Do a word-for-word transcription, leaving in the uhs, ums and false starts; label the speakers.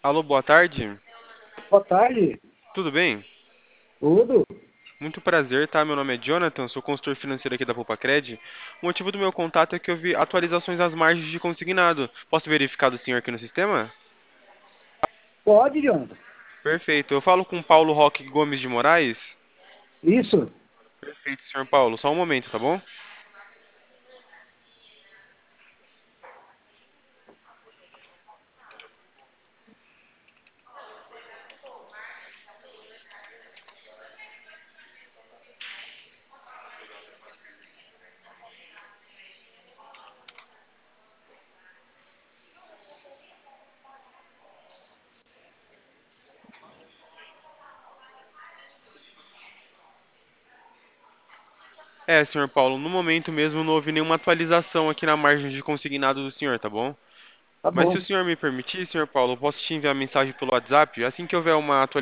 Speaker 1: Alô, boa tarde.
Speaker 2: Boa tarde,
Speaker 1: Tudo bem?
Speaker 2: tudo?
Speaker 1: Muito prazer, tá? Meu nome é Jonathan, sou consultor financeiro aqui da Poupacred. O motivo do meu contato é que eu vi atualizações às margens de consignado. Posso verificar do senhor aqui no sistema?
Speaker 2: Pode, Jonathan.
Speaker 1: Perfeito. Eu falo com o Paulo Roque Gomes de Moraes?
Speaker 2: Isso,
Speaker 1: Perfeito, senhor Paulo. Só um momento, tá bom? É, senhor Paulo, no momento mesmo não houve nenhuma atualização aqui na margem de consignado do senhor, tá bom?
Speaker 2: tá
Speaker 1: Mas se o
Speaker 2: bom.
Speaker 1: senhor me permitir, senhor Paulo, eu posso te enviar mensagem pelo WhatsApp? Assim que houver uma atualização,